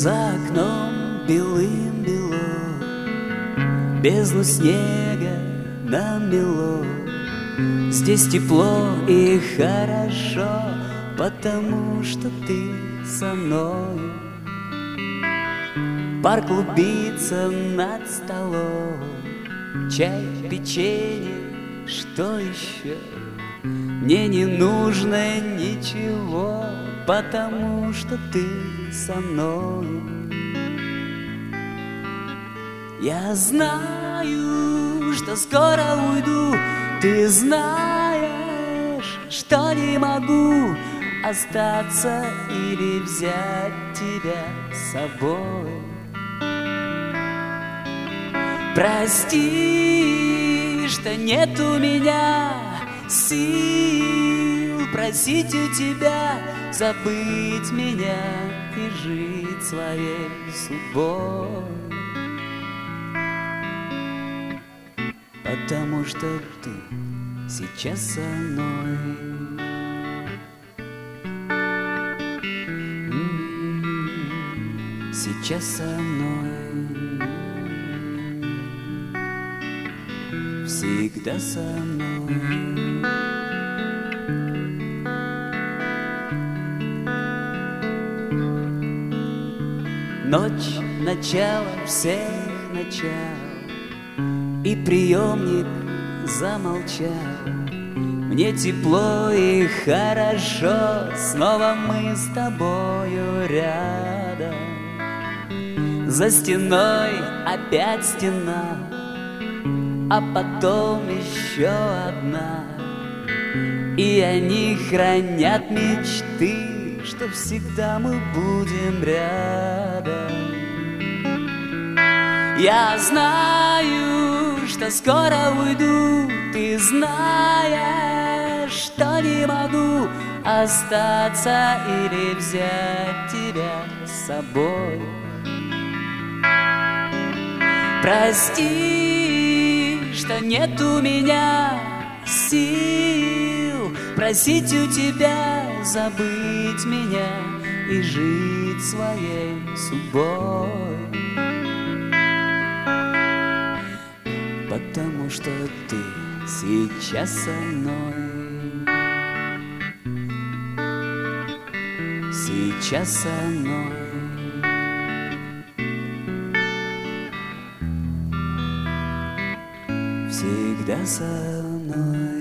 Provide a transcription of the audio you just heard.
За окном белым-бело, бездну снега намело. Здесь тепло и хорошо, потому что ты со мною. Пар клубится над столом, чай, печенье, что еще? Мне не нужно ничего, потому что ты со мною. Я знаю, что скоро уйду, ты знаешь, что не могу остаться или взять тебя с собой. Прости, что нет у меня сил просить у тебя забыть меня и жить своей судьбой. Потому что ты сейчас со мной. Сейчас со мной. Всегда со мной. Ночь, начало всех начал, и приемник замолчал. Мне тепло и хорошо, снова мы с тобою рядом. За стеной опять стена, а потом еще одна. И они хранят мечты, что всегда мы будем рядом. Я знаю, что скоро уйду, ты знаешь, что не могу остаться или взять тебя с собой. Прости, что нет у меня сил просить у тебя забыть меня и жить своей судьбой. Потому что ты сейчас со мной. Сейчас со мной. Всегда со мной.